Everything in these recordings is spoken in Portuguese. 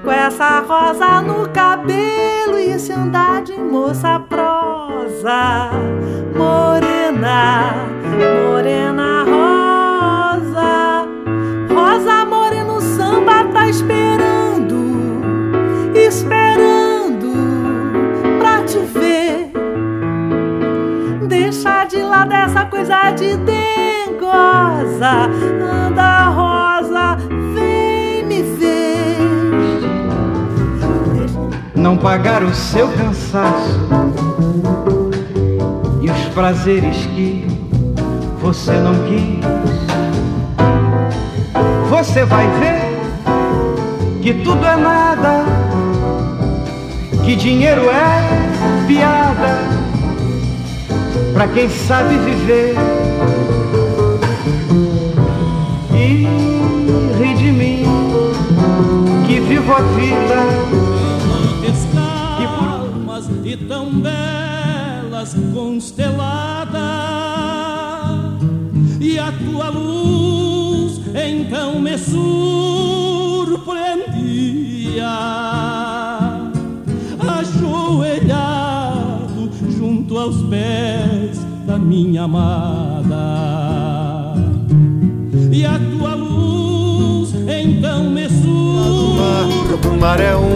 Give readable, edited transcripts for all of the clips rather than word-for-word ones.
com essa rosa no cabelo e esse andar de moça prosa. Morena, morena rosa, rosa morena, o samba tá esperando, esperando pra te ver. Deixa de lado essa coisa de dengosa, anda rosa, vem me ver. Não pagar o seu cansaço e os prazeres que você não quis. Você vai ver que tudo é nada, que dinheiro é piada pra quem sabe viver. E ri de mim, que vivo a vida. Calmas e tão belas consteladas, e a tua luz então me surpreendia. Ajoelhado junto aos pés da minha amada, e a tua luz então me surpreendia. O mar é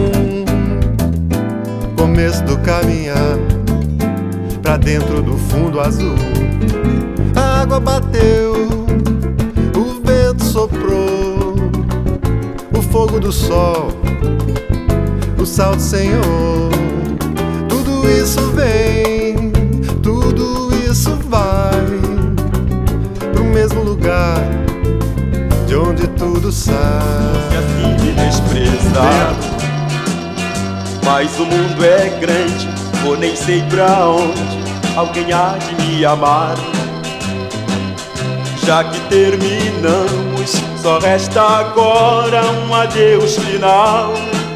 começo do caminhar pra dentro do fundo azul. A água bateu, o vento soprou, o fogo do sol, o sal do Senhor. Tudo isso vem, tudo isso vai pro mesmo lugar de onde tudo sai. E assim me desprezado, mas o mundo é grande, ou nem sei pra onde alguém há de me amar. Já que terminamos, só resta agora um adeus final.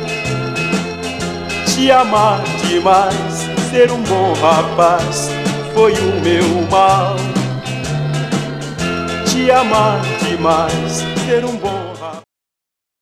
Te amar demais, ser um bom rapaz, foi o meu mal. Te amar demais, ser um bom